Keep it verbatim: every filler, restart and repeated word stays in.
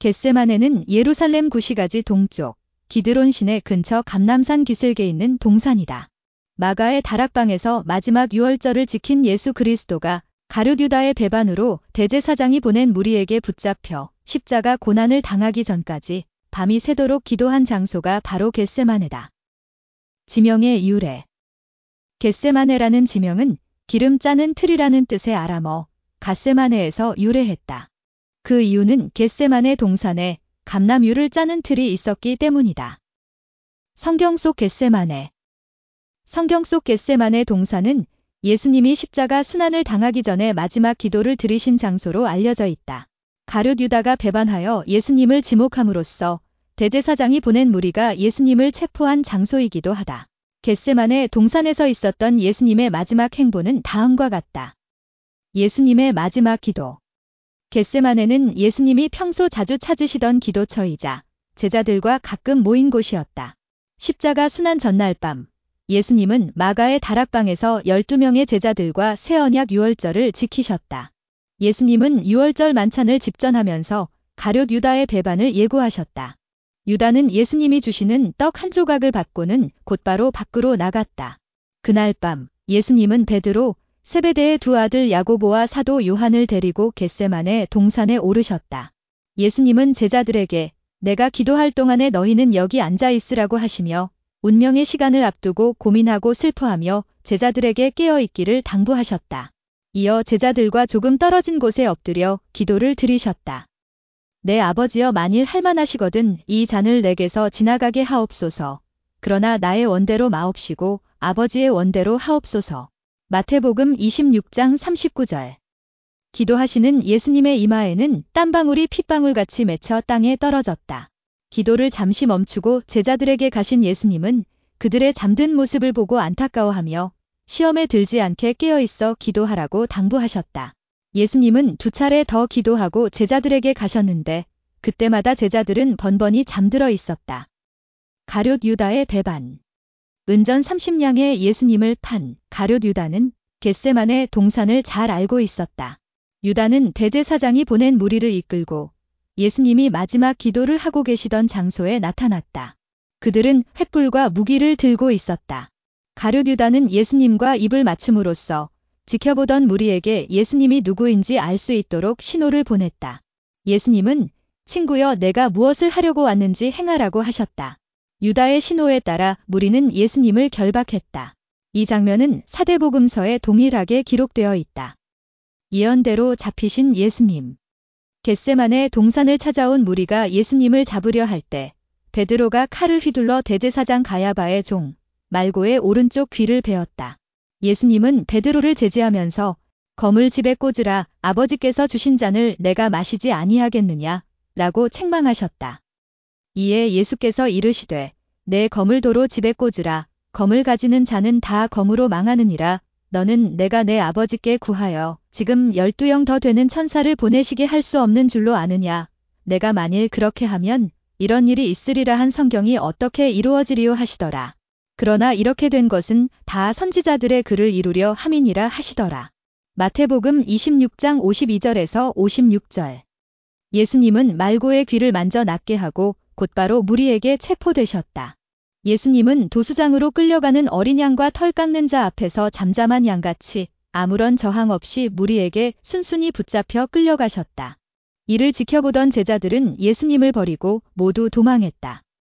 겟세마네는 예루살렘 구시가지 동쪽, 기드론 시내 근처 감람산 기슭에 있는 동산이다. 마가의 다락방에서 마지막 유월절을 지킨 예수 그리스도가 가룟 유다의 배반으로 대제사장이 보낸 무리에게 붙잡혀 십자가 고난을 당하기 전까지 밤이 새도록 기도한 장소가 바로 겟세마네다. 지명의 유래. 겟세마네라는 지명은 기름 짜는 틀이라는 뜻의 아람어 갓세마네에서 유래했다. 그 이유는 겟세마네 동산에 감람유를 짜는 틀이 있었기 때문이다. 성경 속 겟세마네. 성경 속 겟세마네 동산은 예수님이 십자가 순환을 당하기 전에 마지막 기도를 드리신 장소로 알려져 있다. 가룟 유다가 배반하여 예수님을 지목함으로써 대제사장이 보낸 무리가 예수님을 체포한 장소이기도 하다. 겟세마네 동산에서 있었던 예수님의 마지막 행보는 다음과 같다. 예수님의 마지막 기도. 겟세마네는 예수님이 평소 자주 찾으시던 기도처이자 제자들과 가끔 모인 곳이었다. 십자가 순환 전날 밤, 예수님은 마가의 다락방에서 열두 명의 제자들과 새 언약 유월절을 지키셨다. 예수님은 유월절 만찬을 집전하면서 가룟 유다의 배반을 예고하셨다. 유다는 예수님이 주시는 떡 한 조각을 받고는 곧바로 밖으로 나갔다. 그날 밤, 예수님은 베드로, 세베대의 두 아들 야고보와 사도 요한을 데리고 겟세마네 동산에 오르셨다. 예수님은 제자들에게 내가 기도할 동안에 너희는 여기 앉아 있으라고 하시며 운명의 시간을 앞두고 고민하고 슬퍼하며 제자들에게 깨어 있기를 당부하셨다. 이어 제자들과 조금 떨어진 곳에 엎드려 기도를 드리셨다. 내 아버지여 만일 할만하시거든 이 잔을 내게서 지나가게 하옵소서. 그러나 나의 원대로 마옵시고 아버지의 원대로 하옵소서. 마태복음 이십육 장 삼십구 절. 기도하시는 예수님의 이마에는 땀방울이 핏방울같이 맺혀 땅에 떨어졌다. 기도를 잠시 멈추고 제자들에게 가신 예수님은 그들의 잠든 모습을 보고 안타까워하며 시험에 들지 않게 깨어있어 기도하라고 당부하셨다. 예수님은 두 차례 더 기도하고 제자들에게 가셨는데 그때마다 제자들은 번번이 잠들어 있었다. 가룟 유다의 배반. 은전 삼십 냥에 예수님을 판 가룟 유다는 겟세마네 동산을 잘 알고 있었다. 유다는 대제사장이 보낸 무리를 이끌고 예수님이 마지막 기도를 하고 계시던 장소에 나타났다. 그들은 횃불과 무기를 들고 있었다. 가룟 유다는 예수님과 입을 맞춤으로써 지켜보던 무리에게 예수님이 누구인지 알 수 있도록 신호를 보냈다. 예수님은 친구여 내가 무엇을 하려고 왔는지 행하라고 하셨다. 유다의 신호에 따라 무리는 예수님을 결박했다. 이 장면은 사대복음서에 동일하게 기록되어 있다. 예언대로 잡히신 예수님. 겟세마네 동산을 찾아온 무리가 예수님을 잡으려 할 때 베드로가 칼을 휘둘러 대제사장 가야바의 종 말고의 오른쪽 귀를 베었다. 예수님은 베드로를 제지하면서 검을 집에 꽂으라 아버지께서 주신 잔을 내가 마시지 아니하겠느냐 라고 책망하셨다. 이에 예수께서 이르시되 내 검을 도로 집에 꽂으라 검을 가지는 자는 다 검으로 망하느니라 너는 내가 내 아버지께 구하여 지금 열두 영 더 되는 천사를 보내시게 할 수 없는 줄로 아느냐 내가 만일 그렇게 하면 이런 일이 있으리라 한 성경이 어떻게 이루어지리요 하시더라. 그러나 이렇게 된 것은 다 선지자들의 글을 이루려 함이니라 하시더라. 마태복음 이십육 장 오십이 절에서 오십육 절. 예수님은 말고의 귀를 만져 낫게 하고 곧바로 무리에게 체포되셨다. 예수님은 도수장으로 끌려가는 어린 양과 털 깎는 자 앞에서 잠잠한 양같이 아무런 저항 없이 무리에게 순순히 붙잡혀 끌려가셨다. 이를 지켜보던 제자들은 예수님을 버리고 모두 도망했다.